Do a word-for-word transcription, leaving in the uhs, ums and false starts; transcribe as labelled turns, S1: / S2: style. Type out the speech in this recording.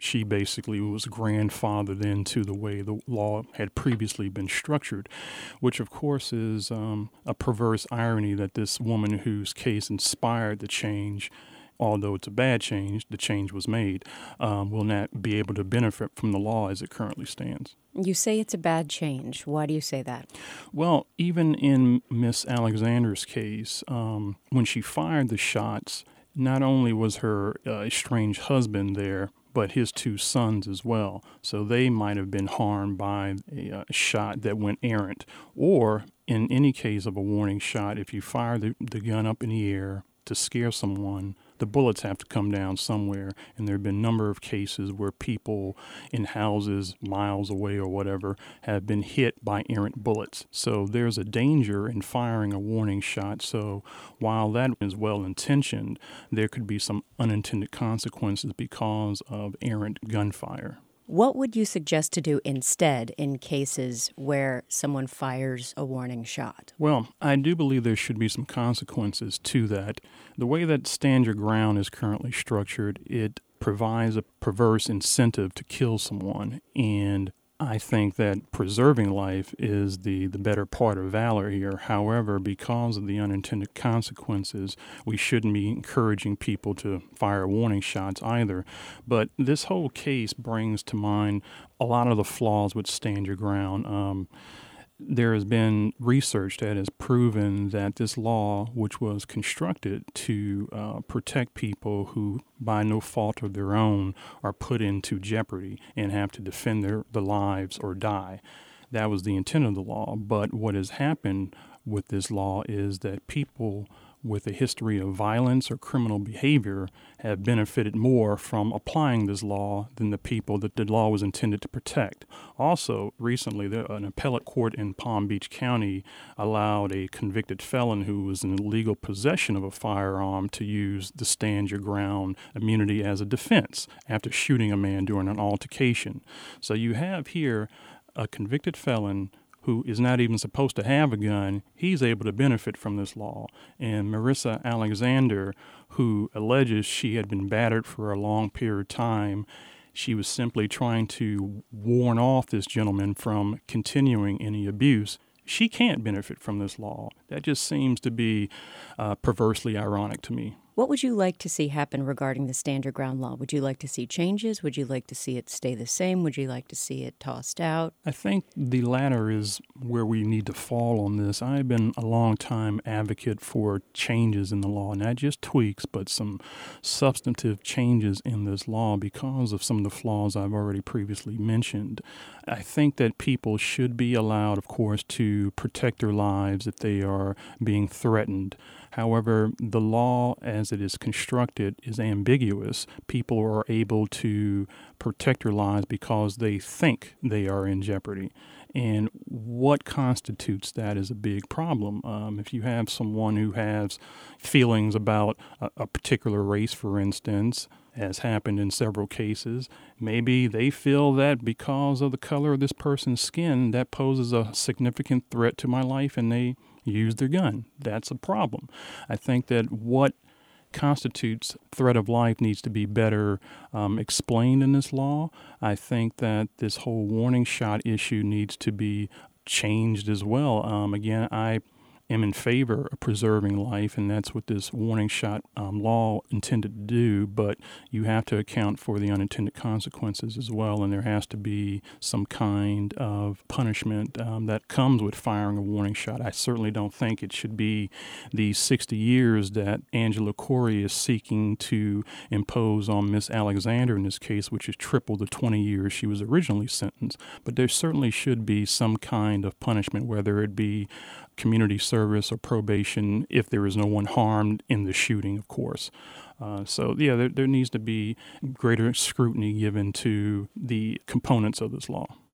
S1: she basically was grandfathered into the way the law had previously been structured, which of course is um, a perverse irony that this woman whose case inspired the change, although it's a bad change, the change was made, um, will not be able to benefit from the law as it currently stands.
S2: You say it's a bad change. Why do you say that?
S1: Well, even in Miss Alexander's case, um, when she fired the shots, not only was her uh, estranged husband there, but his two sons as well. So they might have been harmed by a, a shot that went errant. Or in any case of a warning shot, if you fire the, the gun up in the air to scare someone, the bullets have to come down somewhere. And there have been a number of cases where people in houses miles away or whatever have been hit by errant bullets. So there's a danger in firing a warning shot. So while that is well intentioned, there could be some unintended consequences because of errant gunfire.
S2: What would you suggest to do instead in cases where someone fires a warning shot?
S1: Well, I do believe there should be some consequences to that. The way that Stand Your Ground is currently structured, it provides a perverse incentive to kill someone, and I think that preserving life is the, the better part of valor here. However, because of the unintended consequences, we shouldn't be encouraging people to fire warning shots either. But this whole case brings to mind a lot of the flaws with Stand Your Ground. Um, There has been research that has proven that this law, which was constructed to uh, protect people who, by no fault of their own, are put into jeopardy and have to defend their, their lives or die. That was the intent of the law. But what has happened with this law is that people with a history of violence or criminal behavior have benefited more from applying this law than the people that the law was intended to protect. Also, recently, there, an appellate court in Palm Beach County allowed a convicted felon who was in illegal possession of a firearm to use the Stand Your Ground immunity as a defense after shooting a man during an altercation. So you have here a convicted felon who is not even supposed to have a gun. He's able to benefit from this law. And Marissa Alexander, who alleges she had been battered for a long period of time, she was simply trying to warn off this gentleman from continuing any abuse. She can't benefit from this law. That just seems to be uh, perversely ironic to me.
S2: What would you like to see happen regarding the Stand Your Ground law? Would you like to see changes? Would you like to see it stay the same? Would you like to see it tossed out?
S1: I think the latter is where we need to fall on this. I've been a long-time advocate for changes in the law, not just tweaks, but some substantive changes in this law because of some of the flaws I've already previously mentioned. I think that people should be allowed, of course, to protect their lives if they are being threatened. However, the law as it is constructed is ambiguous. People are able to protect their lives because they think they are in jeopardy. And what constitutes that is a big problem. Um, if you have someone who has feelings about a, a particular race, for instance, as happened in several cases, maybe they feel that because of the color of this person's skin, that poses a significant threat to my life, and they use their gun. That's a problem. I think that what constitutes threat of life needs to be better um, explained in this law. I think that this whole warning shot issue needs to be changed as well. Um, again, I am in favor of preserving life, and that's what this warning shot um, law intended to do, but you have to account for the unintended consequences as well, and there has to be some kind of punishment um, that comes with firing a warning shot. I certainly don't think it should be the sixty years that Angela Corey is seeking to impose on Miss Alexander in this case, which is triple the twenty years she was originally sentenced. But there certainly should be some kind of punishment, whether it be community service or probation, if there is no one harmed in the shooting, of course. Uh, so, yeah, there, there needs to be greater scrutiny given to the components of this law.